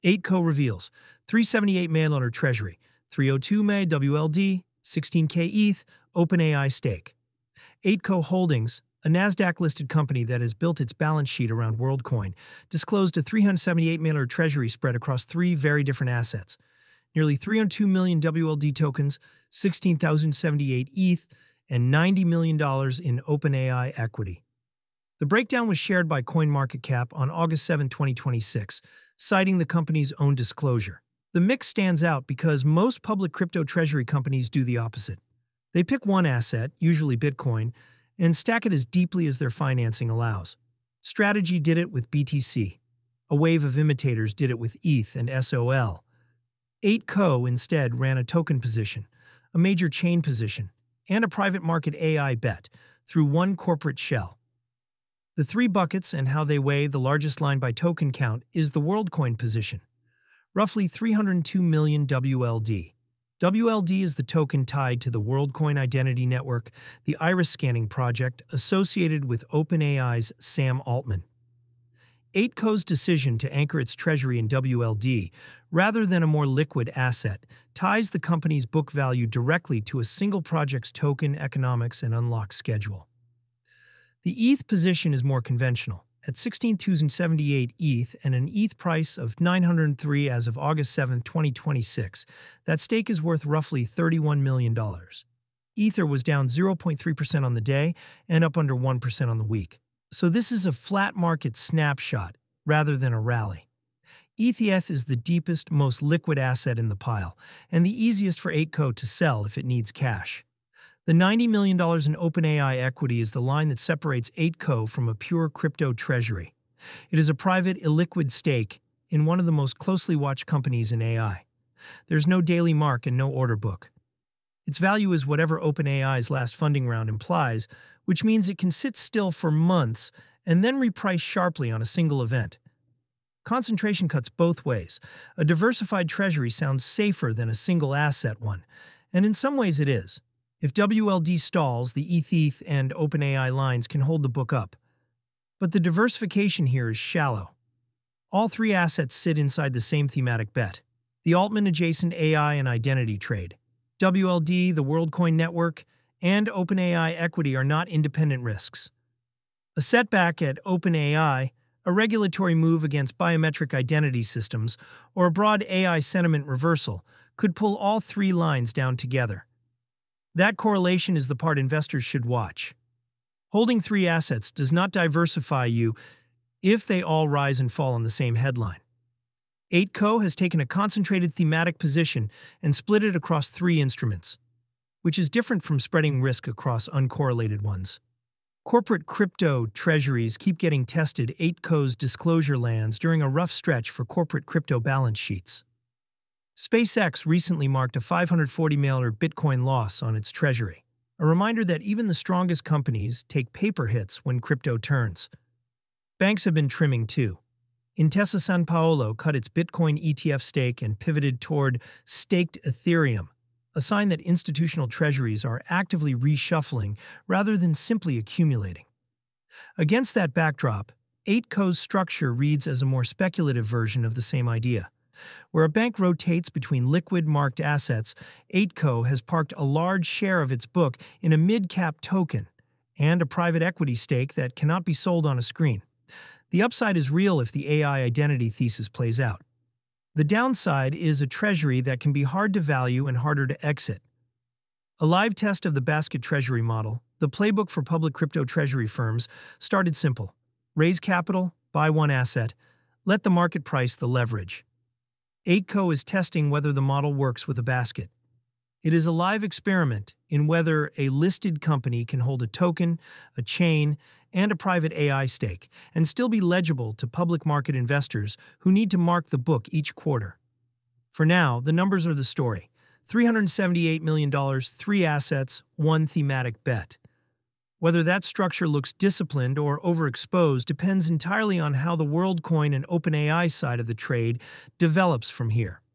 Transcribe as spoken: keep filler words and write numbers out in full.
eight co reveals three seventy-eight mail order treasury, three oh two May W L D, sixteen K E T H, OpenAI stake. eight co Holdings, a NASDAQ-listed company that has built its balance sheet around WorldCoin, disclosed a three hundred seventy-eight mail order treasury spread across three very different assets. Nearly three hundred two million W L D tokens, sixteen thousand seventy-eight E T H, and ninety million dollars in OpenAI equity. The breakdown was shared by CoinMarketCap on August seventh, twenty twenty-six, citing the company's own disclosure. The mix stands out because most public crypto treasury companies do the opposite. They pick one asset, usually Bitcoin, and stack it as deeply as their financing allows. Strategy did it with B T C. A wave of imitators did it with E T H and S O L. eight co instead ran a token position, a major chain position, and a private market A I bet through one corporate shell. The three buckets and how they weigh the largest line by token count is the WorldCoin position, roughly three hundred two million W L D. W L D is the token tied to the WorldCoin Identity Network, the iris scanning project associated with OpenAI's Sam Altman. eight co's decision to anchor its treasury in W L D, rather than a more liquid asset, ties the company's book value directly to a single project's token economics and unlock schedule. The E T H position is more conventional. At sixteen thousand seventy-eight E T H and an E T H price of nine hundred three as of August seventh, twenty twenty-six, that stake is worth roughly thirty-one million dollars. Ether was down zero point three percent on the day and up under one percent on the week. So this is a flat market snapshot rather than a rally. E T H is the deepest, most liquid asset in the pile, and the easiest for eight co to sell if it needs cash. The ninety million dollars in OpenAI equity is the line that separates eight co from a pure crypto treasury. It is a private, illiquid stake in one of the most closely watched companies in A I. There's no daily mark and no order book. Its value is whatever OpenAI's last funding round implies, which means it can sit still for months and then reprice sharply on a single event. Concentration cuts both ways. A diversified treasury sounds safer than a single asset one, and in some ways it is. If W L D stalls, the E T H and OpenAI lines can hold the book up. But the diversification here is shallow. All three assets sit inside the same thematic bet: the Altman-adjacent A I and identity trade. W L D, the WorldCoin network, and OpenAI equity are not independent risks. A setback at OpenAI, a regulatory move against biometric identity systems, or a broad A I sentiment reversal could pull all three lines down together. That correlation is the part investors should watch. Holding three assets does not diversify you if they all rise and fall on the same headline. eight co has taken a concentrated thematic position and split it across three instruments, which is different from spreading risk across uncorrelated ones. Corporate crypto treasuries keep getting tested. eight co's disclosure lands during a rough stretch for corporate crypto balance sheets. SpaceX recently marked a five hundred forty million dollars Bitcoin loss on its treasury, a reminder that even the strongest companies take paper hits when crypto turns. Banks have been trimming too. Intesa Sanpaolo cut its Bitcoin E T F stake and pivoted toward staked Ethereum, a sign that institutional treasuries are actively reshuffling rather than simply accumulating. Against that backdrop, eight co's structure reads as a more speculative version of the same idea. Where a bank rotates between liquid marked assets, eight co has parked a large share of its book in a mid-cap token and a private equity stake that cannot be sold on a screen. The upside is real if the A I identity thesis plays out. The downside is a treasury that can be hard to value and harder to exit. A live test of the basket treasury model, the playbook for public crypto treasury firms, started simple: raise capital, buy one asset, let the market price the leverage. eight co is testing whether the model works with a basket. It is a live experiment in whether a listed company can hold a token, a chain, and a private A I stake, and still be legible to public market investors who need to mark the book each quarter. For now, the numbers are the story: three hundred seventy-eight million dollars, three assets, one thematic bet. Whether that structure looks disciplined or overexposed depends entirely on how the WorldCoin and OpenAI side of the trade develops from here.